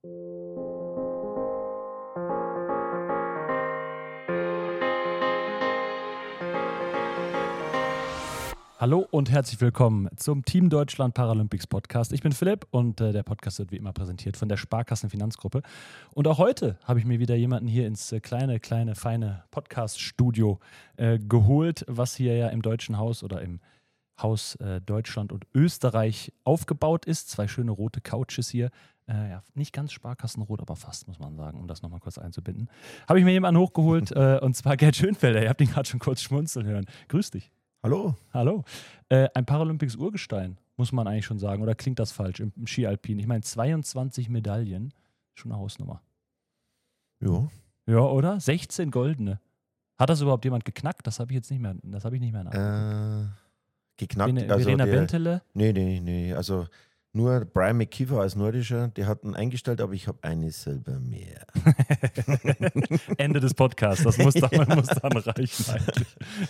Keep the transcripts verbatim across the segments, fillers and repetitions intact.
Hallo und herzlich willkommen zum Team Deutschland Paralympics Podcast. Ich bin Philipp und äh, der Podcast wird wie immer präsentiert von der Sparkassen Finanzgruppe. Und auch heute habe ich mir wieder jemanden hier ins äh, kleine, kleine, feine Podcast-Studio äh, geholt, was hier ja im Deutschen Haus oder im Haus äh, Deutschland und Österreich aufgebaut ist. Zwei schöne rote Couches hier. Äh, ja, nicht ganz Sparkassenrot, aber fast, muss man sagen, um das nochmal kurz einzubinden. Habe ich mir jemanden hochgeholt äh, und zwar Gerd Schönfelder. Ihr habt ihn gerade schon kurz schmunzeln hören. Grüß dich. Hallo. Hallo. Äh, ein Paralympics-Urgestein, muss man eigentlich schon sagen. Oder klingt das falsch im, im Ski-Alpin? Ich meine, zweiundzwanzig Medaillen, schon eine Hausnummer. Ja. Ja, oder? sechzehn goldene. Hat das überhaupt jemand geknackt? Das habe ich jetzt nicht mehr, das habe ich nicht mehr nach. Äh, geknackt. Verena, also Verena der, Bentele? Nee, nee, nee. Also nur Brian McKeever als Nordischer, der hat einen eingestellt, aber ich habe eine selber mehr. Ende des Podcasts, das muss dann, ja. muss dann reichen eigentlich.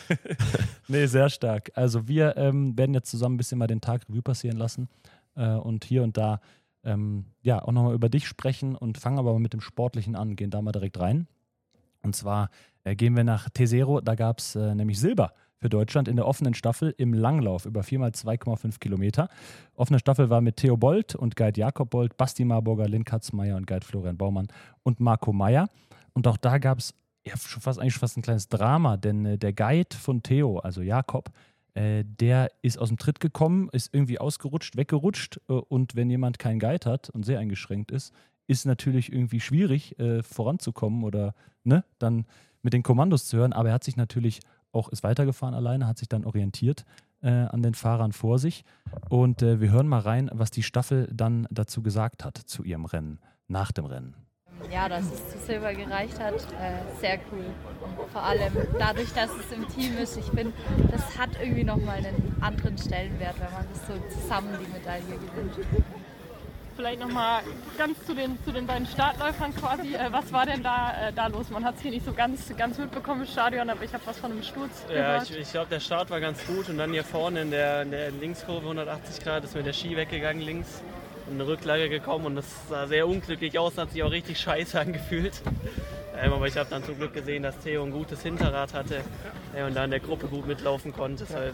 Nee, sehr stark. Also wir ähm, werden jetzt zusammen ein bisschen mal den Tag Revue passieren lassen äh, und hier und da ähm, ja auch nochmal über dich sprechen und fangen aber mal mit dem Sportlichen an, gehen da mal direkt rein. Und zwar äh, gehen wir nach Tesero, da gab es äh, nämlich Silber für Deutschland in der offenen Staffel im Langlauf über vier mal zwei Komma fünf Kilometer. Offene Staffel war mit Theo Bold und Geit Jakob Bold, Basti Marburger, Lynn Katzmeier und Geit Florian Baumann und Marco Meyer. Und auch da gab es ja, schon fast, eigentlich fast ein kleines Drama, denn äh, der Guide von Theo, also Jakob, äh, der ist aus dem Tritt gekommen, ist irgendwie ausgerutscht, weggerutscht äh, und wenn jemand keinen Guide hat und sehr eingeschränkt ist, ist natürlich irgendwie schwierig äh, voranzukommen oder ne, dann mit den Kommandos zu hören, aber er hat sich natürlich auch ist weitergefahren alleine, hat sich dann orientiert äh, an den Fahrern vor sich. Und äh, wir hören mal rein, was die Staffel dann dazu gesagt hat, zu ihrem Rennen, nach dem Rennen. Ja, dass es zu Silber gereicht hat, äh, sehr cool. Und vor allem dadurch, dass es im Team ist, ich finde, das hat irgendwie nochmal einen anderen Stellenwert, wenn man das so zusammen die Medaille gewinnt. Vielleicht nochmal ganz zu den, zu den beiden Startläufern quasi. Äh, was war denn da, äh, da los? Man hat es hier nicht so ganz, ganz mitbekommen im Stadion, aber ich habe was von einem Sturz ja, gehört. Ich, ich glaube, der Start war ganz gut und dann hier vorne in der, in der Linkskurve hundertachtzig Grad ist mir der Ski weggegangen links und eine Rücklage gekommen und das sah sehr unglücklich aus und hat sich auch richtig scheiße angefühlt. Ähm, aber ich habe dann zum Glück gesehen, dass Theo ein gutes Hinterrad hatte äh, und da in der Gruppe gut mitlaufen konnte. Deshalb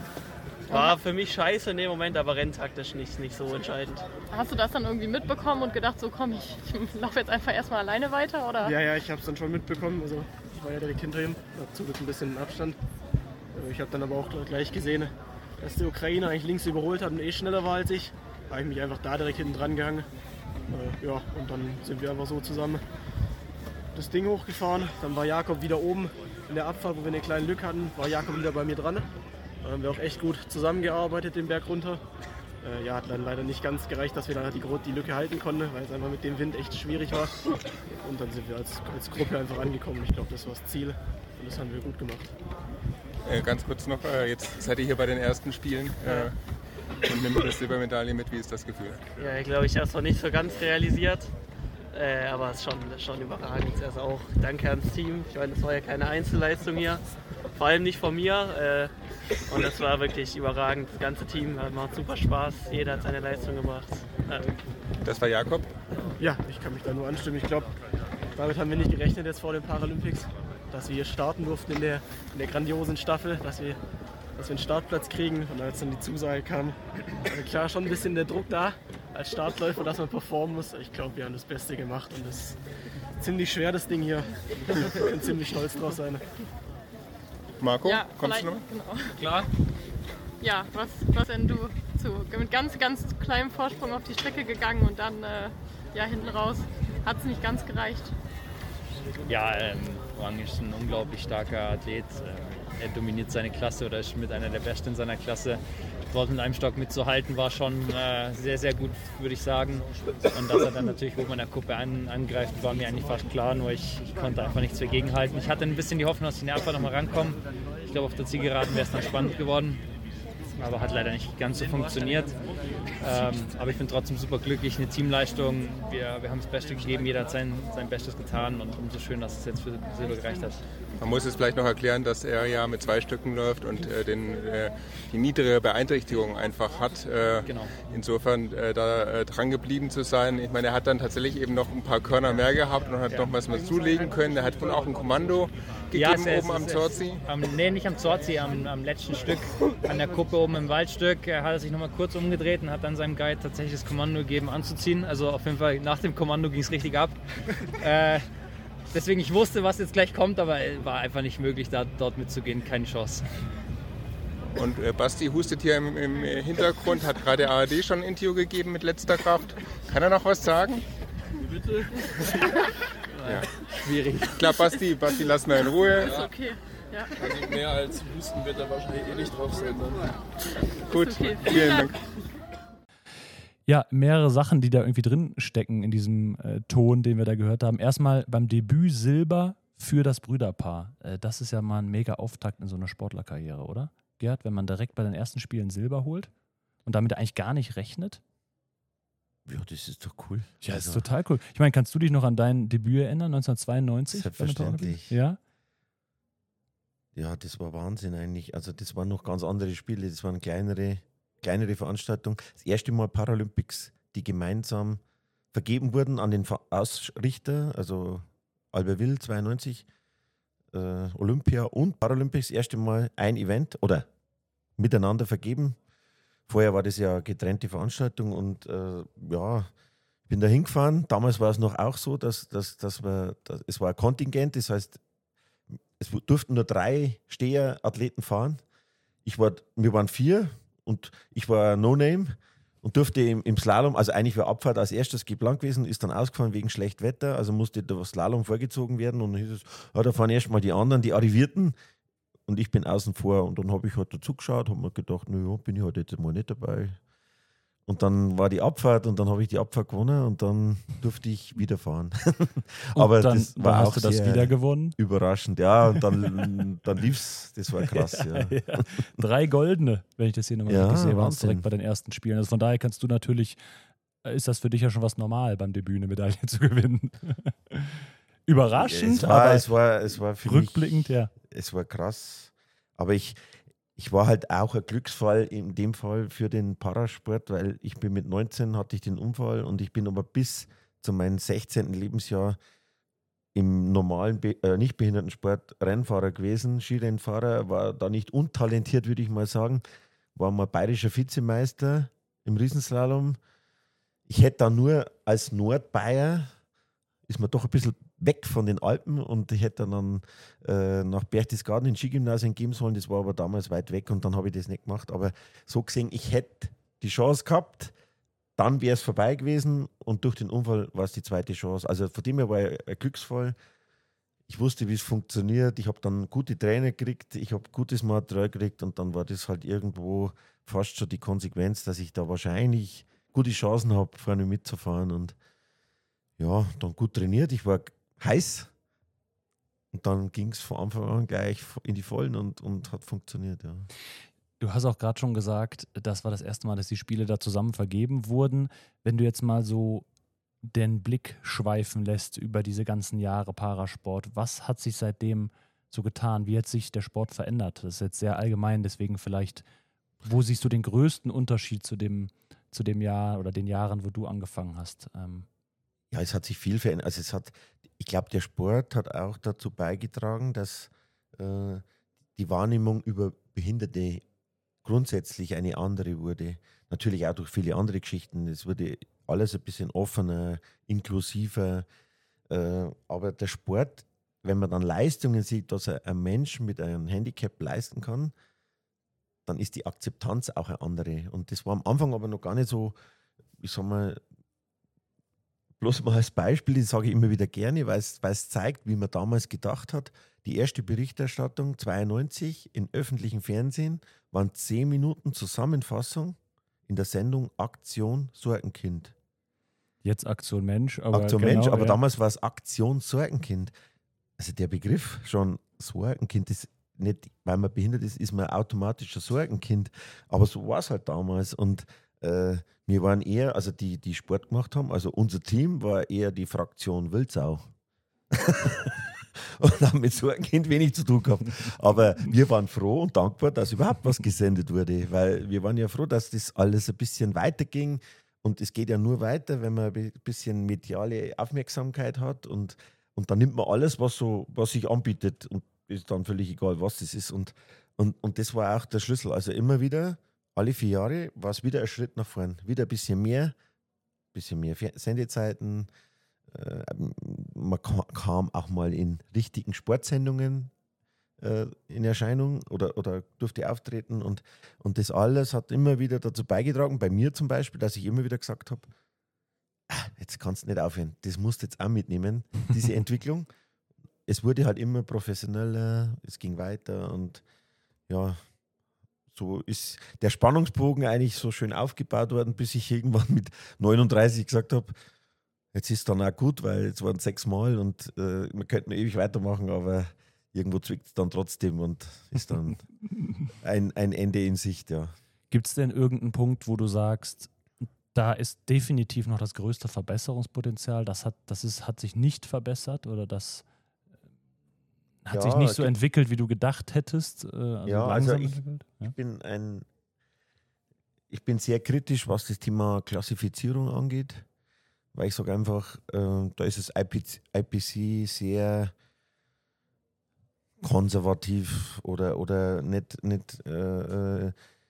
war für mich scheiße in dem Moment, aber renntaktisch nicht, nicht so entscheidend. Hast du das dann irgendwie mitbekommen und gedacht, so komm, ich, ich laufe jetzt einfach erstmal alleine weiter? Oder? Ja, ja, ich habe es dann schon mitbekommen. Also ich war ja direkt hinter ihm, habe zum Glück ein bisschen Abstand. Ich habe dann aber auch gleich gesehen, dass der Ukrainer eigentlich links überholt hat und eh schneller war als ich. Da habe ich mich einfach da direkt hinten dran gehangen. Ja, und dann sind wir einfach so zusammen das Ding hochgefahren. Dann war Jakob wieder oben in der Abfahrt, wo wir eine kleine Lücke hatten, war Jakob wieder bei mir dran. Da haben wir auch echt gut zusammengearbeitet den Berg runter. Äh, ja, hat dann leider nicht ganz gereicht, dass wir dann die, die Lücke halten konnten, weil es einfach mit dem Wind echt schwierig war. Und dann sind wir als, als Gruppe einfach angekommen. Ich glaube, das war das Ziel und das haben wir gut gemacht. Äh, ganz kurz noch, äh, jetzt seid ihr hier bei den ersten Spielen äh, und nimmt eine Silbermedaille mit. Wie ist das Gefühl? Ja, ich glaube, ich habe es noch nicht so ganz realisiert. Äh, aber es ist schon, schon überragend. Also auch danke ans Team. Ich meine, das war ja keine Einzelleistung hier. Vor allem nicht von mir. Äh, und das war wirklich überragend. Das ganze Team macht super Spaß. Jeder hat seine Leistung gemacht. Äh. Das war Jakob? Ja, ich kann mich da nur anstimmen. Ich glaube, damit haben wir nicht gerechnet jetzt vor den Paralympics, dass wir hier starten durften in der, in der grandiosen Staffel, dass wir, dass wir einen Startplatz kriegen. Und als dann die Zusage kam, war klar schon ein bisschen der Druck da als Startläufer, dass man performen muss. Ich glaube, wir haben das Beste gemacht und das ist ziemlich schwer, das Ding hier. Wir können ziemlich stolz drauf sein. Marco, ja, kommst du noch? Genau. Klar. Ja, was, was denn du zu, mit ganz, ganz kleinem Vorsprung auf die Strecke gegangen und dann äh, ja, hinten raus hat es nicht ganz gereicht. Ja, ähm, Wang ist ein unglaublich starker Athlet. Er dominiert seine Klasse oder ist mit einer der Besten in seiner Klasse. Dort mit einem Stock mitzuhalten war schon äh, sehr, sehr gut, würde ich sagen. Und dass er dann natürlich oben in der Kuppe an, angreift, war mir eigentlich fast klar. Nur ich, ich konnte einfach nichts dagegen halten. Ich hatte ein bisschen die Hoffnung, dass ich in der Abfahrt noch mal rankomme. Ich glaube, auf der Zielgeraden wäre es dann spannend geworden. Aber hat leider nicht ganz so funktioniert. Ähm, aber ich bin trotzdem super glücklich. Eine Teamleistung. Wir, wir haben das Beste gegeben. Jeder hat sein, sein Bestes getan. Und umso schön, dass es jetzt für Silber gereicht hat. Man muss es vielleicht noch erklären, dass er ja mit zwei Stücken läuft und äh, den, äh, die niedrige Beeinträchtigung einfach hat. Äh, Genau. Insofern äh, da äh, dran geblieben zu sein. Ich meine, er hat dann tatsächlich eben noch ein paar Körner mehr gehabt und hat Ja. noch was mal zulegen können. Er hat wohl auch ein Kommando Ja, gegeben es- oben es- am es- Zorzi. Am, nee, nicht am Zorzi, am, am letzten Stück, an der Kuppe oben im Waldstück. Er hat sich nochmal kurz umgedreht und hat dann seinem Guide tatsächlich das Kommando gegeben, anzuziehen. Also auf jeden Fall nach dem Kommando ging es richtig ab. äh, deswegen, ich wusste, was jetzt gleich kommt, aber war einfach nicht möglich, da, dort mitzugehen. Keine Chance. Und äh, Basti hustet hier im, im Hintergrund, hat gerade A R D schon ein Interview gegeben mit letzter Kraft. Kann er noch was sagen? Bitte? Ja. Schwierig. Ich glaube, Basti, Basti lassen wir in Ruhe. Ist okay. Ja. Also mehr als Husten wird er wahrscheinlich eh nicht drauf sein. Ne? Gut, okay. vielen Dank. Ja, mehrere Sachen, die da irgendwie drin stecken in diesem äh, Ton, den wir da gehört haben. Erstmal beim Debüt Silber für das Brüderpaar. Äh, das ist ja mal ein mega Auftakt in so einer Sportlerkarriere, oder? Gerd, wenn man direkt bei den ersten Spielen Silber holt und damit eigentlich gar nicht rechnet? Ja, das ist doch cool. Ja, das Also, ist total cool. Ich meine, kannst du dich noch an dein Debüt erinnern, neunzehnhundertzweiundneunzig? Selbstverständlich. Ja? Ja, das war Wahnsinn eigentlich. Also das waren noch ganz andere Spiele, das waren kleinere, kleinere Veranstaltungen. Das erste Mal Paralympics, die gemeinsam vergeben wurden an den Ver- Ausrichter, also Albertville zweiundneunzig, äh, Olympia und Paralympics, das erste Mal ein Event oder miteinander vergeben. Vorher war das ja getrennte Veranstaltung und äh, ja, ich bin da hingefahren. Damals war es noch auch so, dass, dass, dass wir, dass, es war ein Kontingent, das heißt, es durften nur drei Steherathleten fahren. Ich war, wir waren vier und ich war No-Name und durfte im, im Slalom, also eigentlich war Abfahrt als erstes geplant gewesen, ist dann ausgefahren wegen schlecht Wetter, also musste der Slalom vorgezogen werden und dann hieß es, ja, da fahren erstmal die anderen, die Arrivierten und ich bin außen vor und dann habe ich halt dazu geschaut, habe mir gedacht, naja, bin ich halt jetzt mal nicht dabei. Und dann war die Abfahrt und dann habe ich die Abfahrt gewonnen und dann durfte ich wieder fahren. Aber dann, das dann war hast auch du das sehr wieder gewonnen. überraschend, ja. Und dann, dann lief es, das war krass, ja. Ja. Drei goldene, wenn ich das hier nochmal Ja, richtig sehe, waren es Wahnsinn. direkt bei den ersten Spielen. Also von daher kannst du natürlich, äh, ist das für dich ja schon was normal, beim Debüt eine Medaille zu gewinnen. Überraschend, Es war, aber es war, es war für rückblickend, mich, ja. es war krass. Aber ich, ich war halt auch ein Glücksfall in dem Fall für den Parasport, weil ich bin mit neunzehn hatte ich den Unfall und ich bin aber bis zu meinem sechzehnten Lebensjahr im normalen, Be äh, nicht behinderten Sport Rennfahrer gewesen, Skirennfahrer, war da nicht untalentiert, würde ich mal sagen, war mal bayerischer Vizemeister im Riesenslalom. Ich hätte da nur als Nordbayer, ist man doch ein bisschen weg von den Alpen und ich hätte dann äh, nach Berchtesgaden ins Skigymnasium gehen sollen, das war aber damals weit weg und dann habe ich das nicht gemacht, aber so gesehen, ich hätte die Chance gehabt, dann wäre es vorbei gewesen und durch den Unfall war es die zweite Chance. Also von dem her war ich ein Glücksfall. Ich wusste, wie es funktioniert, ich habe dann gute Trainer gekriegt, ich habe gutes Material gekriegt und dann war das halt irgendwo fast schon die Konsequenz, dass ich da wahrscheinlich gute Chancen habe, vorne mitzufahren und ja, dann gut trainiert. Ich war heiß und dann ging es von Anfang an gleich in die Vollen und, und hat funktioniert, ja. Du hast auch gerade schon gesagt, das war das erste Mal, dass die Spiele da zusammen vergeben wurden. Wenn du jetzt mal so den Blick schweifen lässt über diese ganzen Jahre Parasport, was hat sich seitdem so getan? Wie hat sich der Sport verändert? Das ist jetzt sehr allgemein, deswegen vielleicht, wo siehst du den größten Unterschied zu dem, zu dem Jahr oder den Jahren, wo du angefangen hast? Ähm, Ja, es hat sich viel verändert. Also es hat, ich glaube, der Sport hat auch dazu beigetragen, dass äh, die Wahrnehmung über Behinderte grundsätzlich eine andere wurde. Natürlich auch durch viele andere Geschichten. Es wurde alles ein bisschen offener, inklusiver. Äh, aber der Sport, wenn man dann Leistungen sieht, dass er ein Mensch mit einem Handicap leisten kann, dann ist die Akzeptanz auch eine andere. Und das war am Anfang aber noch gar nicht so, ich sag mal, bloß mal als Beispiel, das sage ich immer wieder gerne, weil es, weil es zeigt, wie man damals gedacht hat. Die erste Berichterstattung zweiundneunzig im öffentlichen Fernsehen waren zehn Minuten Zusammenfassung in der Sendung Aktion Sorgenkind. jetzt Aktion Mensch, aber Aktion genau, Mensch, aber ja. damals war es Aktion Sorgenkind. Also der Begriff schon Sorgenkind ist nicht, weil man behindert ist, ist man automatisch ein Sorgenkind. Aber so war es halt damals. Und äh, wir waren eher, also die, die Sport gemacht haben, also unser Team war eher die Fraktion Wildsau. und haben mit so einem Kind wenig zu tun gehabt. Aber wir waren froh und dankbar, dass überhaupt was gesendet wurde, weil wir waren ja froh, dass das alles ein bisschen weiterging. Und es geht ja nur weiter, wenn man ein bisschen mediale Aufmerksamkeit hat und, und dann nimmt man alles, was, so, was sich anbietet und ist dann völlig egal, was das ist. Und, und, und das war auch der Schlüssel. Also immer wieder, alle vier Jahre, war es wieder ein Schritt nach vorn. Wieder ein bisschen mehr, ein bisschen mehr Sendezeiten. Äh, man kam auch mal in richtigen Sportsendungen äh, in Erscheinung oder, oder durfte auftreten. Und, und das alles hat immer wieder dazu beigetragen, bei mir zum Beispiel, dass ich immer wieder gesagt habe, ah, jetzt kannst du nicht aufhören. Das musst du jetzt auch mitnehmen, diese Entwicklung. Es wurde halt immer professioneller, es ging weiter und ja, so ist der Spannungsbogen eigentlich so schön aufgebaut worden, bis ich irgendwann mit neununddreißig gesagt habe, jetzt ist dann auch gut, weil es waren sechs Mal und äh, wir könnten ewig weitermachen, aber irgendwo zwickt es dann trotzdem und ist dann ein, ein Ende in Sicht, ja. Gibt es denn irgendeinen Punkt, wo du sagst, da ist definitiv noch das größte Verbesserungspotenzial, das hat, das ist, hat sich nicht verbessert oder das hat ja, sich nicht so entwickelt, wie du gedacht hättest? Äh, also ja, also ich, ja? ich bin ein ich bin sehr kritisch, was das Thema Klassifizierung angeht, weil ich sage einfach, äh, da ist das I P C sehr konservativ oder, oder nicht, nicht äh,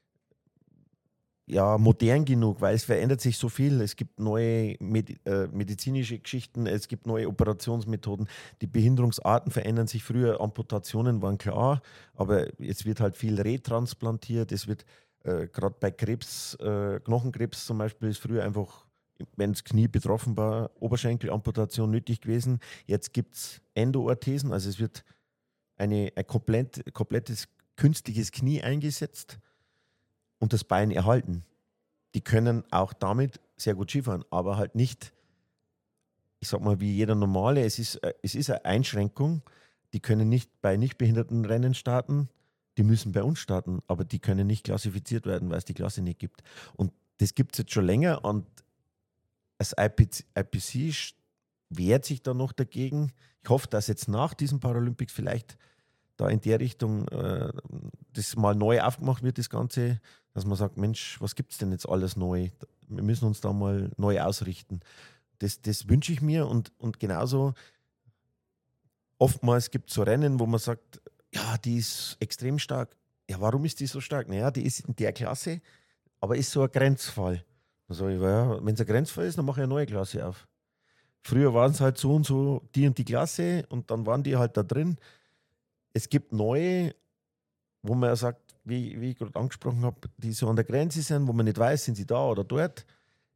ja, modern genug, weil es verändert sich so viel. Es gibt neue Medi- äh, medizinische Geschichten, es gibt neue Operationsmethoden. Die Behinderungsarten verändern sich. Früher Amputationen waren klar, aber jetzt wird halt viel retransplantiert. Es wird äh, gerade bei Krebs, äh, Knochenkrebs zum Beispiel, ist früher einfach, wenn das Knie betroffen war, Oberschenkelamputation nötig gewesen. Jetzt gibt es Endoorthesen, also es wird eine, ein komplett, komplettes künstliches Knie eingesetzt und das Bein erhalten. Die können auch damit sehr gut Skifahren, aber halt nicht, ich sag mal, wie jeder Normale. Es ist, es ist eine Einschränkung. Die können nicht bei nichtbehinderten Rennen starten, die müssen bei uns starten, aber die können nicht klassifiziert werden, weil es die Klasse nicht gibt. Und das gibt es jetzt schon länger und das I P C wehrt sich da noch dagegen. Ich hoffe, dass jetzt nach diesen Paralympics vielleicht da in der Richtung äh, das mal neu aufgemacht wird, das Ganze, dass man sagt, Mensch, was gibt es denn jetzt alles neu? Wir müssen uns da mal neu ausrichten. Das, das wünsche ich mir und, und genauso oftmals gibt es so Rennen, wo man sagt, ja, die ist extrem stark. Ja, warum ist die so stark? Naja, die ist in der Klasse, aber ist so ein Grenzfall. Dann sage ich, ja, wenn es ein Grenzfall ist, dann mache ich eine neue Klasse auf. Früher waren es halt so und so die und die Klasse und dann waren die halt da drin. Es gibt neue, wo man sagt, wie, wie ich gerade angesprochen habe, die so an der Grenze sind, wo man nicht weiß, sind sie da oder dort.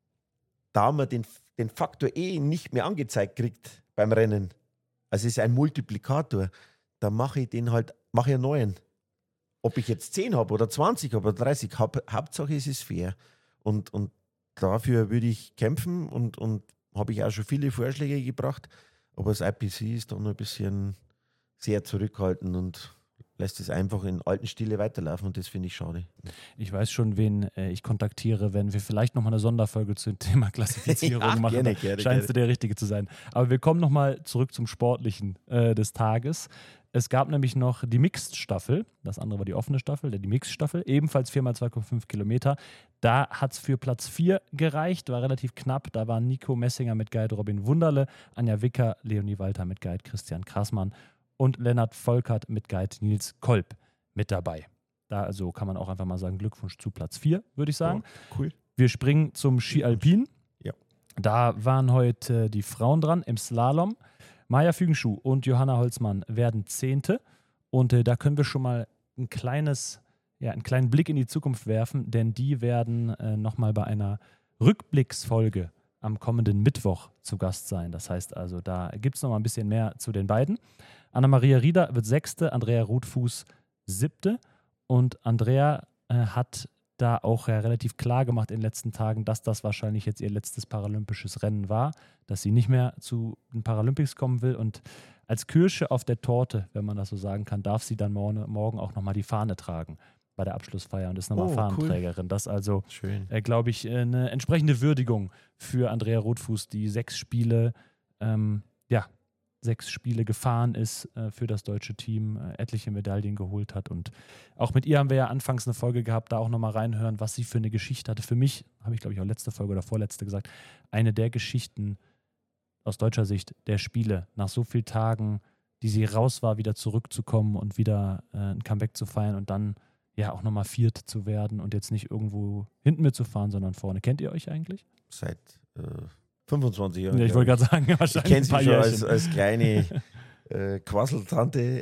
Da man den, den Faktor E nicht mehr angezeigt kriegt beim Rennen, also es ist ein Multiplikator, da mache ich den halt, mache ich einen neuen. Ob ich jetzt zehn habe oder zwanzig habe oder dreißig habe, Hauptsache es ist fair. Und, und dafür würde ich kämpfen und, und habe ich auch schon viele Vorschläge gebracht, aber das I P C ist da noch ein bisschen sehr zurückhaltend und lässt es einfach in alten Stile weiterlaufen und das finde ich schade. Ich weiß schon, wen äh, ich kontaktiere, wenn wir vielleicht nochmal eine Sonderfolge zum Thema Klassifizierung ja, machen. Gerne, gerne, Scheinst gerne. du der Richtige zu sein. Aber wir kommen nochmal zurück zum Sportlichen äh, des Tages. Es gab nämlich noch die Mixed-Staffel, das andere war die offene Staffel, die Mixed-Staffel, ebenfalls vier mal zwei Komma fünf Kilometer. Da hat es für Platz vier gereicht, war relativ knapp. Da waren Nico Messinger mit Guide Robin Wunderle, Anja Wicker, Leonie Walter mit Guide Christian Krassmann und Lennart Volkert mit Guide Nils Kolb mit dabei. Da also kann man auch einfach mal sagen, Glückwunsch zu Platz vier, würde ich sagen. Ja, cool. Wir springen zum Ski Alpin. Ja. Da waren heute die Frauen dran im Slalom. Maja Fügenschuh und Johanna Holzmann werden Zehnte. Und äh, da können wir schon mal ein kleines, ja, einen kleinen Blick in die Zukunft werfen, denn die werden äh, nochmal bei einer Rückblicksfolge am kommenden Mittwoch zu Gast sein. Das heißt also, da gibt es noch mal ein bisschen mehr zu den beiden. Anna-Maria Rieder wird Sechste, Andrea Ruthfuß Siebte. Und Andrea äh, hat da auch äh, relativ klar gemacht in den letzten Tagen, dass das wahrscheinlich jetzt ihr letztes paralympisches Rennen war, dass sie nicht mehr zu den Paralympics kommen will. Und als Kirsche auf der Torte, wenn man das so sagen kann, darf sie dann morgen, morgen auch nochmal die Fahne tragen bei der Abschlussfeier und ist nochmal Oh, Fahnenträgerin. cool. Das also, Schön. äh, glaube ich, eine entsprechende Würdigung für Andrea Rothfuß, die sechs Spiele ähm, ja, sechs Spiele gefahren ist äh, für das deutsche Team, äh, etliche Medaillen geholt hat. Und auch mit ihr haben wir ja anfangs eine Folge gehabt, da auch nochmal reinhören, was sie für eine Geschichte hatte. Für mich, habe ich glaube ich auch letzte Folge oder vorletzte gesagt, eine der Geschichten aus deutscher Sicht der Spiele, nach so vielen Tagen, die sie raus war, wieder zurückzukommen und wieder äh, ein Comeback zu feiern und dann ja auch nochmal Viert zu werden und jetzt nicht irgendwo hinten mitzufahren, sondern vorne. Kennt ihr euch eigentlich? Seit äh, fünfundzwanzig Jahren. Ja, ich wollte gerade sagen, wahrscheinlich ich kenne ein sie paar schon Jährchen. als, als kleine äh, Quasseltante.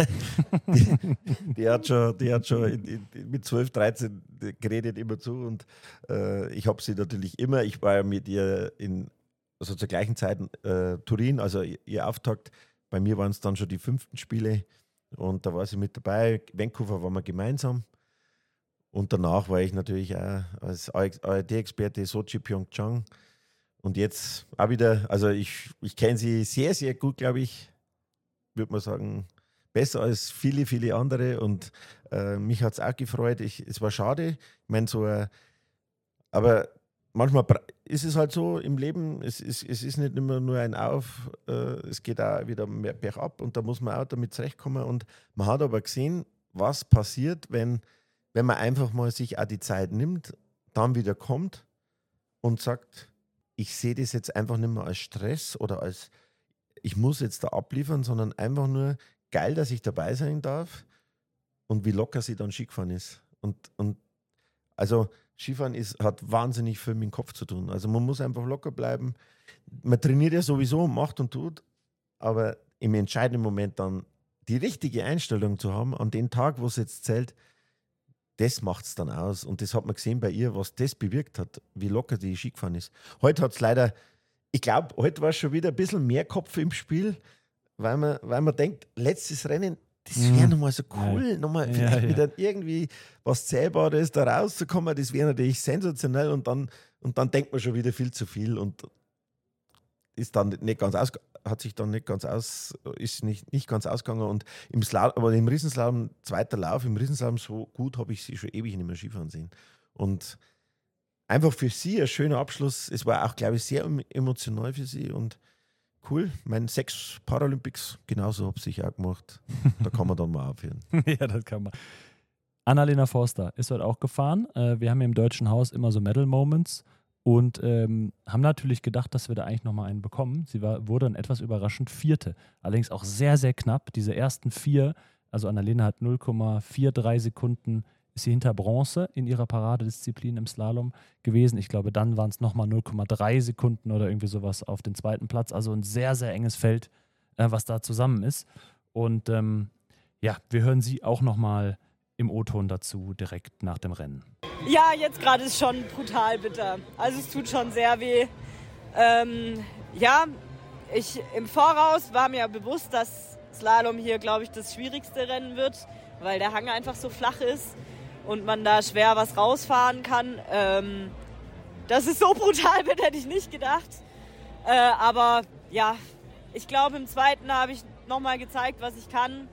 die, die hat schon, die hat schon in, in, mit zwölf, dreizehn geredet immer zu und äh, ich habe sie natürlich immer, ich war ja mit ihr in, also zur gleichen Zeit äh, Turin, also ihr Auftakt. Bei mir waren es dann schon die fünften Spiele und da war sie mit dabei. Vancouver waren wir gemeinsam. Und danach war ich natürlich auch als A R D-Experte Sochi, Pyeongchang. Und jetzt auch wieder, also ich, ich kenne sie sehr, sehr gut, glaube ich, würde man sagen, besser als viele, viele andere. Und äh, mich hat es auch gefreut. Ich, es war schade. Ich meine, so, äh, aber manchmal ist es halt so im Leben, es ist, es ist nicht immer nur ein Auf, äh, es geht auch wieder mehr bergab und da muss man auch damit zurechtkommen. Und man hat aber gesehen, was passiert, wenn wenn man einfach mal sich auch die Zeit nimmt, dann wieder kommt und sagt, ich sehe das jetzt einfach nicht mehr als Stress oder als, ich muss jetzt da abliefern, sondern einfach nur geil, dass ich dabei sein darf und wie locker sie dann Skifahren ist. Und, und also Skifahren ist, hat wahnsinnig viel mit dem Kopf zu tun. Also man muss einfach locker bleiben. Man trainiert ja sowieso und macht und tut, aber im entscheidenden Moment dann die richtige Einstellung zu haben, an den Tag, wo es jetzt zählt, das macht es dann aus. Und das hat man gesehen bei ihr, was das bewirkt hat, wie locker die Ski gefahren ist. Heute hat es leider, ich glaube, heute war es schon wieder ein bisschen mehr Kopf im Spiel, weil man, weil man denkt, letztes Rennen, das wäre mm. nochmal so cool, ja. nochmal vielleicht ja, ja. wieder irgendwie was Zählbares da rauszukommen, das wäre natürlich sensationell und dann, und dann denkt man schon wieder viel zu viel und ist dann nicht ganz aus, hat sich dann nicht ganz aus, ist nicht, nicht ganz ausgegangen und im Slalom, aber im Riesenslalom, zweiter Lauf, im Riesenslalom so gut habe ich sie schon ewig nicht mehr Skifahren sehen. Und einfach für sie ein schöner Abschluss. Es war auch, glaube ich, sehr emotional für sie und cool. Meine sechs Paralympics, genauso habe ich auch gemacht. Da kann man dann mal aufhören. Ja, das kann man. Annalena Forster ist dort auch gefahren. Wir haben hier im Deutschen Haus immer so Medal Moments. Und ähm, haben natürlich gedacht, dass wir da eigentlich nochmal einen bekommen. Sie war, wurde dann etwas überraschend Vierte. Allerdings auch sehr, sehr knapp. Diese ersten vier, also Annalena hat null Komma drei vier Sekunden, ist sie hinter Bronze in ihrer Paradedisziplin im Slalom gewesen. Ich glaube, dann waren es nochmal null Komma drei Sekunden oder irgendwie sowas auf den zweiten Platz. Also ein sehr, sehr enges Feld, äh, was da zusammen ist. Und ähm, ja, wir hören sie auch nochmal im O-Ton dazu, direkt nach dem Rennen. Ja, jetzt gerade ist schon brutal bitter. Also es tut schon sehr weh. Ähm, ja, ich im Voraus war mir bewusst, dass Slalom hier, glaube ich, das schwierigste Rennen wird, weil der Hang einfach so flach ist und man da schwer was rausfahren kann. Ähm, das ist so brutal wird, hätte ich nicht gedacht. Äh, aber ja, ich glaube, im zweiten habe ich nochmal gezeigt, was ich kann.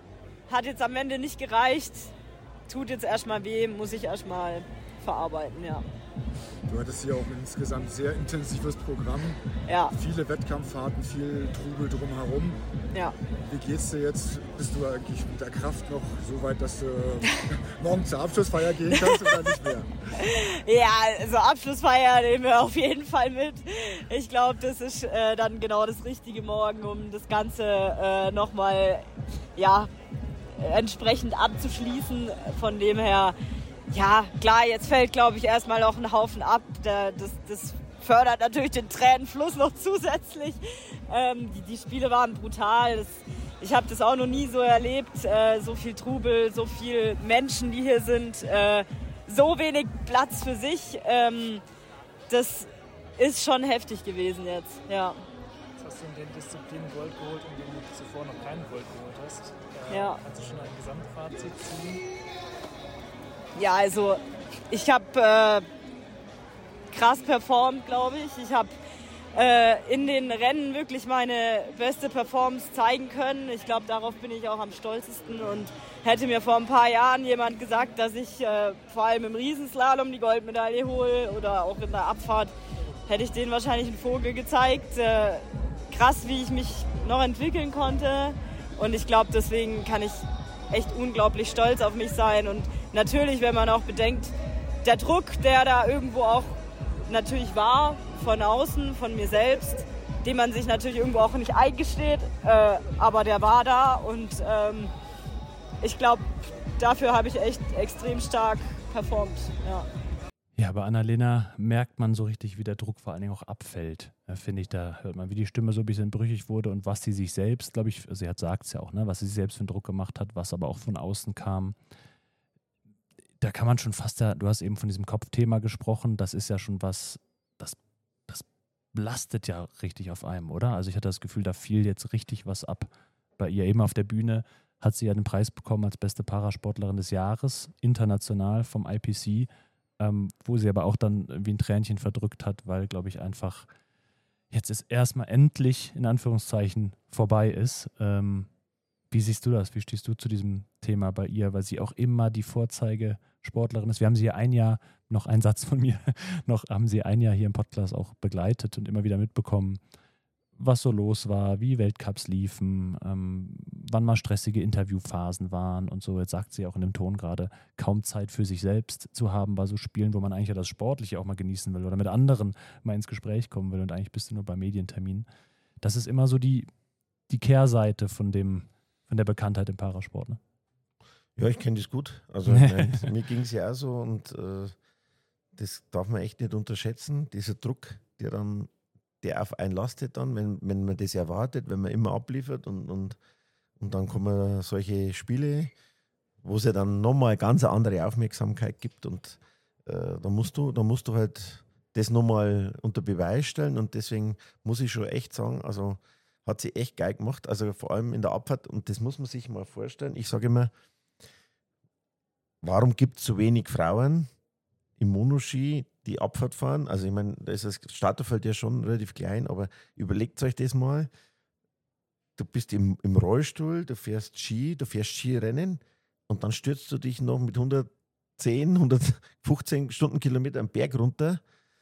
Hat jetzt am Ende nicht gereicht. Tut jetzt erstmal weh, muss ich erstmal verarbeiten, ja. Du hattest hier auch insgesamt sehr intensives Programm. Ja. Viele Wettkampffahrten, viel Trubel drumherum. Ja. Wie geht's dir jetzt? Bist du eigentlich mit der Kraft noch so weit, dass du morgen zur Abschlussfeier gehen kannst oder nicht mehr? Ja, also Abschlussfeier nehmen wir auf jeden Fall mit. Ich glaube, das ist äh, dann genau das Richtige morgen, um das Ganze äh, nochmal, ja, entsprechend abzuschließen. Von dem her, ja, klar, jetzt fällt, glaube ich, erstmal noch ein Haufen ab. Das, das fördert natürlich den Tränenfluss noch zusätzlich. Ähm, die, die Spiele waren brutal. Das, ich habe das auch noch nie so erlebt. Äh, so viel Trubel, so viele Menschen, die hier sind. Äh, so wenig Platz für sich. Ähm, das ist schon heftig gewesen jetzt, ja. Jetzt hast du in den Disziplinen Gold geholt, in denen du zuvor noch keinen Gold geholt hast. Ja. Kannst du schon ein Gesamtfazit ziehen? Ja, also ich habe äh, krass performt, glaube ich. Ich habe äh, in den Rennen wirklich meine beste Performance zeigen können. Ich glaube, darauf bin ich auch am stolzesten und hätte mir vor ein paar Jahren jemand gesagt, dass ich äh, vor allem im Riesenslalom die Goldmedaille hole oder auch in der Abfahrt, hätte ich denen wahrscheinlich einen Vogel gezeigt. Äh, krass, wie ich mich noch entwickeln konnte. Und ich glaube, deswegen kann ich echt unglaublich stolz auf mich sein. Und natürlich, wenn man auch bedenkt, der Druck, der da irgendwo auch natürlich war, von außen, von mir selbst, den man sich natürlich irgendwo auch nicht eingesteht, äh, aber der war da. Und ähm, ich glaube, dafür habe ich echt extrem stark performt. Ja. Ja, bei Annalena merkt man so richtig, wie der Druck vor allen Dingen auch abfällt. Ja, finde ich, da hört man, wie die Stimme so ein bisschen brüchig wurde und was sie sich selbst, glaube ich, sie hat sagt es ja auch, ne, was sie sich selbst für einen Druck gemacht hat, was aber auch von außen kam. Da kann man schon fast, ja, du hast eben von diesem Kopfthema gesprochen, das ist ja schon was, das, das lastet ja richtig auf einem, oder? Also ich hatte das Gefühl, da fiel jetzt richtig was ab. Bei ihr eben auf der Bühne hat sie ja den Preis bekommen als beste Parasportlerin des Jahres, international vom I P C. Ähm, wo sie aber auch dann wie ein Tränchen verdrückt hat, weil, glaube ich, einfach jetzt ist erstmal endlich, in Anführungszeichen, vorbei ist. Ähm, wie siehst du das? Wie stehst du zu diesem Thema bei ihr? Weil sie auch immer die Vorzeigesportlerin ist. Wir haben sie ja ein Jahr, noch ein Satz von mir, noch haben sie ein Jahr hier im Podcast auch begleitet und immer wieder mitbekommen, was so los war, wie Weltcups liefen, ähm, wann mal stressige Interviewphasen waren und so. Jetzt sagt sie auch in dem Ton gerade, kaum Zeit für sich selbst zu haben bei so Spielen, wo man eigentlich ja das Sportliche auch mal genießen will oder mit anderen mal ins Gespräch kommen will und eigentlich bist du nur bei Medienterminen. Das ist immer so die, die Kehrseite von, dem, von der Bekanntheit im Parasport. Ne? Ja, ich kenne das gut. Also nein, mir ging es ja auch so und äh, das darf man echt nicht unterschätzen, dieser Druck, der dann der auf einen lastet dann, wenn, wenn man das erwartet, wenn man immer abliefert und, und, und dann kommen solche Spiele, wo es ja dann nochmal ganz eine andere Aufmerksamkeit gibt und äh, da musst du, da musst du halt das nochmal unter Beweis stellen und deswegen muss ich schon echt sagen, also hat sie echt geil gemacht, also vor allem in der Abfahrt und das muss man sich mal vorstellen. Ich sage immer, warum gibt es so wenig Frauen im Monoski, die Abfahrt fahren? Also ich meine, da ist das Starterfeld ja schon relativ klein, aber überlegt euch das mal. Du bist im, im Rollstuhl, du fährst Ski, du fährst Skirennen und dann stürzt du dich noch mit hundertzehn, hundertfünfzehn Stundenkilometer am Berg runter.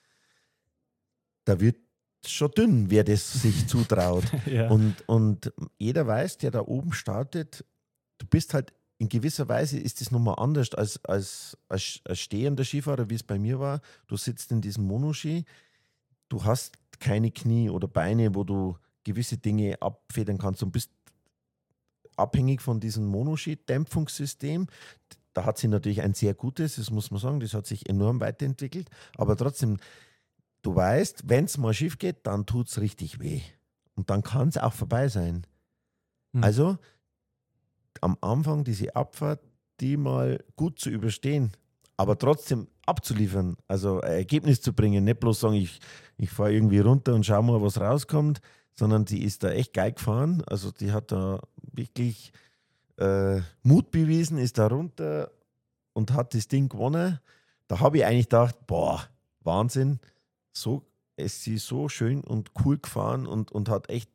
Da wird schon dünn, wer das sich zutraut. Ja. Und, und jeder weiß, der da oben startet, du bist halt in gewisser Weise ist das nochmal anders als, als, als, als stehender Skifahrer, wie es bei mir war. Du sitzt in diesem Monoski, du hast keine Knie oder Beine, wo du gewisse Dinge abfedern kannst und bist abhängig von diesem Monoski-Dämpfungssystem. Da hat sie natürlich ein sehr gutes, das muss man sagen, das hat sich enorm weiterentwickelt. Aber trotzdem, du weißt, wenn es mal schief geht, dann tut es richtig weh. Und dann kann es auch vorbei sein. Hm. Also am Anfang diese Abfahrt, die mal gut zu überstehen, aber trotzdem abzuliefern, also ein Ergebnis zu bringen, nicht bloß sagen, ich, ich fahre irgendwie runter und schau mal, was rauskommt, sondern die ist da echt geil gefahren, also die hat da wirklich äh, Mut bewiesen, ist da runter und hat das Ding gewonnen. Da habe ich eigentlich gedacht, boah, Wahnsinn, so ist sie so schön und cool gefahren und, und hat echt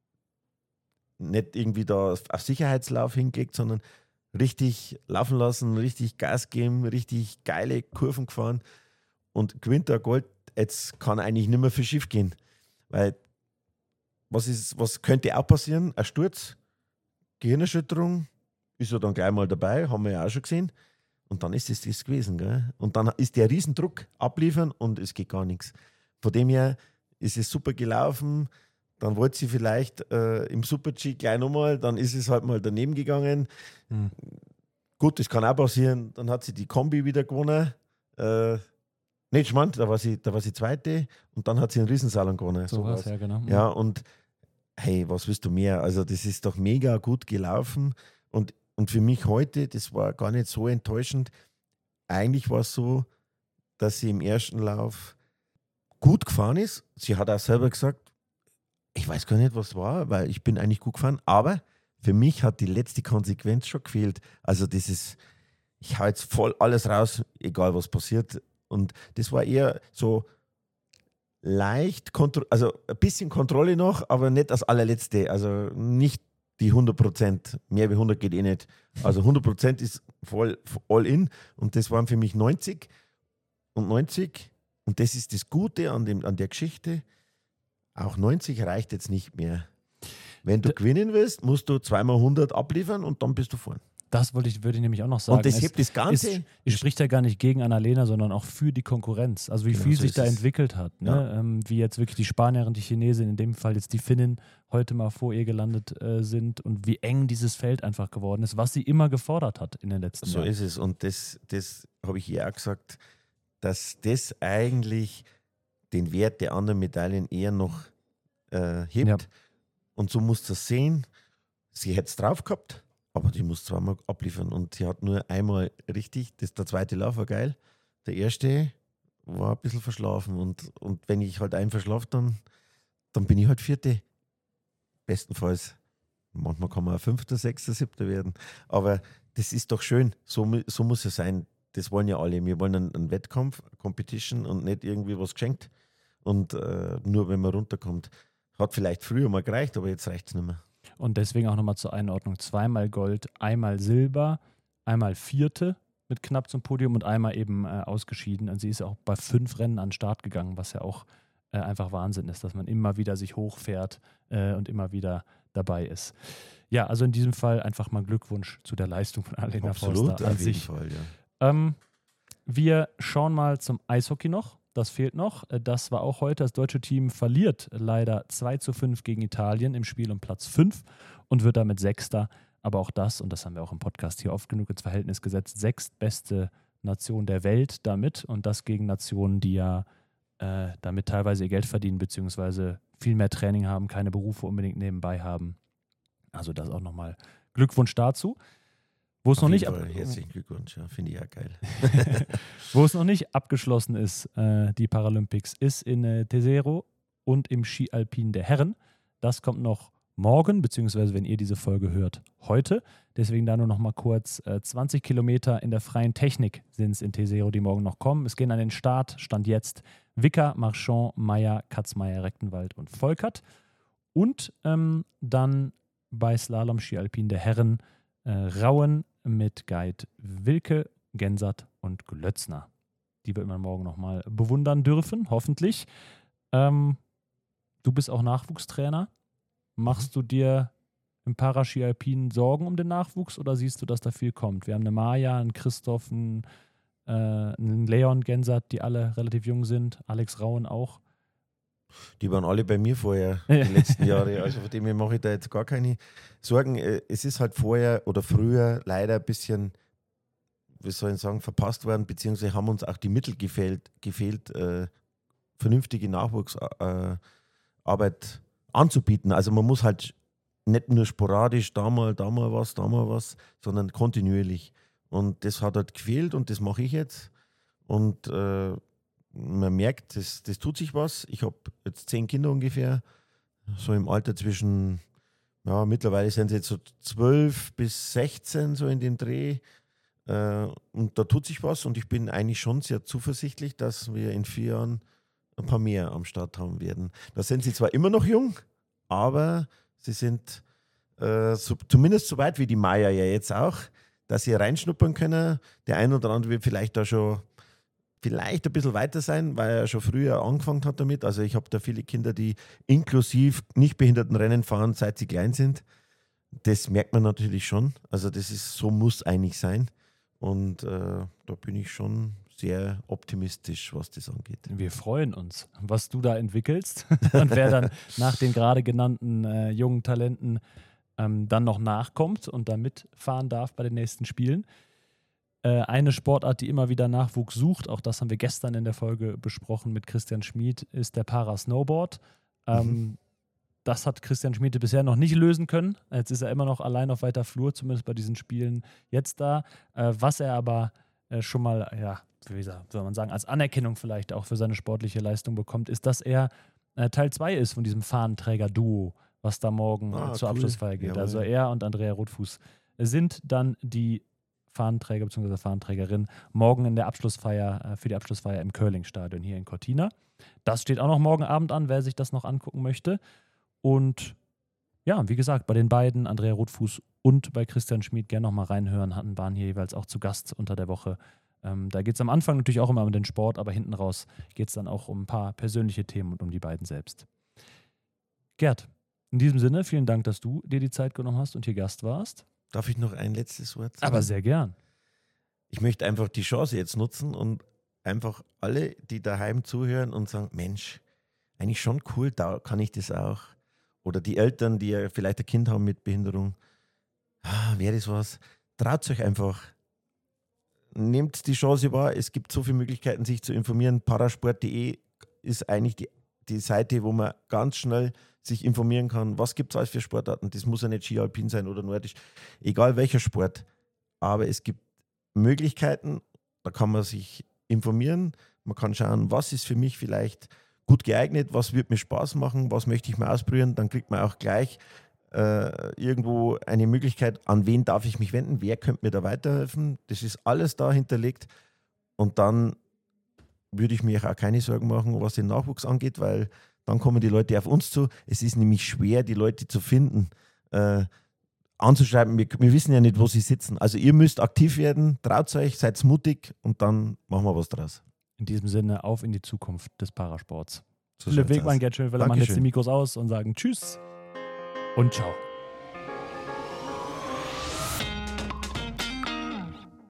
nicht irgendwie da auf Sicherheitslauf hingelegt, sondern richtig laufen lassen, richtig Gas geben, richtig geile Kurven gefahren und gewinnt ein Gold. Jetzt kann eigentlich nicht mehr viel schief gehen, weil was, ist, was könnte auch passieren? Ein Sturz, Gehirnerschütterung, ist ja dann gleich mal dabei, haben wir ja auch schon gesehen und dann ist es das gewesen. Gell? Und dann ist der Riesendruck abliefern und es geht gar nichts. Von dem her ist es super gelaufen. Dann wollte sie vielleicht äh, im Super-G gleich nochmal, dann ist es halt mal daneben gegangen. Mhm. Gut, das kann auch passieren. Dann hat sie die Kombi wieder gewonnen. Äh, nicht schmand, da war sie, da war sie Zweite und dann hat sie einen Riesensalon gewonnen. So was, ja, genau. Ja, und hey, was willst du mehr? Also, das ist doch mega gut gelaufen. Und, und für mich heute, das war gar nicht so enttäuschend. Eigentlich war es so, dass sie im ersten Lauf gut gefahren ist. Sie hat auch selber gesagt, ich weiß gar nicht, was war, weil ich bin eigentlich gut gefahren, aber für mich hat die letzte Konsequenz schon gefehlt. Also das ist, ich hau jetzt voll alles raus, egal was passiert. Und das war eher so leicht, also ein bisschen Kontrolle noch, aber nicht das allerletzte. Also nicht die hundert Prozent, mehr wie hundert geht eh nicht. Also hundert Prozent ist voll all in und das waren für mich neunzig und neunzig. Und das ist das Gute an, dem, an der Geschichte. Auch neunzig reicht jetzt nicht mehr. Wenn du D- gewinnen willst, musst du zweimal hundert abliefern und dann bist du vorn. Das wollte ich, würde ich nämlich auch noch sagen. Und das hebt das Ganze. Es, es spricht ja gar nicht gegen Annalena, sondern auch für die Konkurrenz. Also wie Genau, viel so sich ist da es. entwickelt hat. Ne? Ja. Ähm, wie jetzt wirklich die Spanierin, die Chinesin, in dem Fall jetzt die Finnin, heute mal vor ihr gelandet äh, sind und wie eng dieses Feld einfach geworden ist, was sie immer gefordert hat in den letzten So Jahren. ist es. Und das, das habe ich ihr auch gesagt, dass das eigentlich den Wert der anderen Medaillen eher noch äh, hebt. Ja. Und so musst du es sehen. Sie hätte es drauf gehabt, aber die muss zweimal abliefern. Und sie hat nur einmal richtig. Das, der zweite Lauf war geil. Der erste war ein bisschen verschlafen. Und, und wenn ich halt einen verschlafe, dann, dann bin ich halt Vierte. Bestenfalls. Manchmal kann man auch Fünfter, Sechster, Siebter werden. Aber das ist doch schön. So, so muss es sein. Das wollen ja alle. Wir wollen einen, einen Wettkampf, Competition und nicht irgendwie was geschenkt. Und äh, nur wenn man runterkommt. Hat vielleicht früher mal gereicht, aber jetzt reicht es nicht mehr. Und deswegen auch nochmal zur Einordnung. Zweimal Gold, einmal Silber, einmal Vierte mit knapp zum Podium und einmal eben äh, ausgeschieden. Und sie ist ja auch bei fünf Rennen an den Start gegangen, was ja auch äh, einfach Wahnsinn ist, dass man immer wieder sich hochfährt äh, und immer wieder dabei ist. Ja, also in diesem Fall einfach mal Glückwunsch zu der Leistung von Annalena Forster an auf jeden sich. Fall, ja. Ähm, wir schauen mal zum Eishockey noch. Das fehlt noch. Das war auch heute. Das deutsche Team verliert leider zwei zu fünf gegen Italien im Spiel um Platz fünf und wird damit Sechster. Aber auch das, und das haben wir auch im Podcast hier oft genug ins Verhältnis gesetzt, sechstbeste Nation der Welt damit. Und das gegen Nationen, die ja äh, damit teilweise ihr Geld verdienen, beziehungsweise viel mehr Training haben, keine Berufe unbedingt nebenbei haben. Also das auch nochmal Glückwunsch dazu. Wo es Auf noch jeden nicht ab- Fall herzlichen Glückwunsch, ja, finde ich ja geil. Wo es noch nicht abgeschlossen ist, äh, die Paralympics, ist in äh, Tesero und im Ski Alpin der Herren. Das kommt noch morgen, beziehungsweise wenn ihr diese Folge hört, heute. Deswegen da nur noch mal kurz äh, zwanzig Kilometer in der freien Technik sind es in Tesero, die morgen noch kommen. Es gehen an den Start, Stand jetzt, Wicker, Marchand, Meyer, Katzmeier, Rechtenwald und Volkert. Und ähm, dann bei Slalom Ski Alpin der Herren äh, Rauen mit Guide Wilke, Gensert und Glötzner, die wir immer morgen nochmal bewundern dürfen, hoffentlich. Ähm, du bist auch Nachwuchstrainer. Machst du dir im Paraski Alpin Sorgen um den Nachwuchs oder siehst du, dass da viel kommt? Wir haben eine Maja, einen Christoph, einen, äh, einen Leon Gensert, die alle relativ jung sind, Alex Rauen auch. Die waren alle bei mir vorher, die letzten Jahre. Also von dem her mache ich da jetzt gar keine Sorgen. Es ist halt vorher oder früher leider ein bisschen, wie soll ich sagen, verpasst worden, beziehungsweise haben uns auch die Mittel gefehlt, gefehlt äh, vernünftige Nachwuchsarbeit äh, anzubieten. Also man muss halt nicht nur sporadisch da mal, da mal was, da mal was, sondern kontinuierlich. Und das hat halt gefehlt und das mache ich jetzt. Und äh, man merkt, das, das tut sich was. Ich habe jetzt zehn Kinder ungefähr, so im Alter zwischen, ja, mittlerweile sind sie jetzt so zwölf bis sechzehn, so in dem Dreh. Äh, und da tut sich was und ich bin eigentlich schon sehr zuversichtlich, dass wir in vier Jahren ein paar mehr am Start haben werden. Da sind sie zwar immer noch jung, aber sie sind äh, so, zumindest so weit wie die Maya ja jetzt auch, dass sie reinschnuppern können. Der ein oder andere wird vielleicht da schon vielleicht ein bisschen weiter sein, weil er schon früher angefangen hat damit. Also ich habe da viele Kinder, die inklusiv Nichtbehindertenrennen fahren, seit sie klein sind. Das merkt man natürlich schon. Also das ist, so muss eigentlich sein. Und äh, da bin ich schon sehr optimistisch, was das angeht. Wir freuen uns, was du da entwickelst und wer dann nach den gerade genannten äh, jungen Talenten ähm, dann noch nachkommt und da mitfahren darf bei den nächsten Spielen. Äh, eine Sportart, die immer wieder Nachwuchs sucht, auch das haben wir gestern in der Folge besprochen mit Christian Schmid, ist der Para-Snowboard. Ähm, mhm. Das hat Christian Schmid bisher noch nicht lösen können. Jetzt ist er immer noch allein auf weiter Flur, zumindest bei diesen Spielen jetzt da. Äh, was er aber äh, schon mal, ja, wie soll man sagen, als Anerkennung vielleicht auch für seine sportliche Leistung bekommt, ist, dass er äh, Teil zwei ist von diesem Fahnenträger-Duo, was da morgen ah, äh, zur cool. Abschlussfeier geht. Jawohl. Also er und Andrea Rotfuß sind dann die Fahnenträger bzw. Fahnenträgerin morgen in der Abschlussfeier, äh, für die Abschlussfeier im Curling-Stadion hier in Cortina. Das steht auch noch morgen Abend an, wer sich das noch angucken möchte. Und ja, wie gesagt, bei den beiden, Andrea Rotfuß und bei Christian Schmid, gerne nochmal reinhören, hatten, waren hier jeweils auch zu Gast unter der Woche. Ähm, da geht es am Anfang natürlich auch immer um den Sport, aber hinten raus geht es dann auch um ein paar persönliche Themen und um die beiden selbst. Gerd, in diesem Sinne, vielen Dank, dass du dir die Zeit genommen hast und hier Gast warst. Darf ich noch ein letztes Wort sagen? Aber sehr gern. Ich möchte einfach die Chance jetzt nutzen und einfach alle, die daheim zuhören und sagen, Mensch, eigentlich schon cool, da kann ich das auch. Oder die Eltern, die ja vielleicht ein Kind haben mit Behinderung, ah, wäre das was? Traut euch einfach. Nehmt die Chance wahr. Es gibt so viele Möglichkeiten, sich zu informieren. Parasport punkt de ist eigentlich die, die Seite, wo man ganz schnell sich informieren kann. Was gibt es alles für Sportarten? Das muss ja nicht Ski Alpin sein oder Nordisch. Egal welcher Sport. Aber es gibt Möglichkeiten, da kann man sich informieren. Man kann schauen, was ist für mich vielleicht gut geeignet, was wird mir Spaß machen, was möchte ich mal ausprobieren. Dann kriegt man auch gleich äh, irgendwo eine Möglichkeit, an wen darf ich mich wenden, wer könnte mir da weiterhelfen. Das ist alles da hinterlegt. Und dann würde ich mir auch keine Sorgen machen, was den Nachwuchs angeht, weil dann kommen die Leute auf uns zu. Es ist nämlich schwer, die Leute zu finden, äh, anzuschreiben. Wir, wir wissen ja nicht, wo sie sitzen. Also ihr müsst aktiv werden, traut euch, seid mutig und dann machen wir was draus. In diesem Sinne, auf in die Zukunft des Parasports. So Philipp Wegmann, Gerd Schönfelder machen jetzt die Mikros aus und sagen Tschüss und Ciao.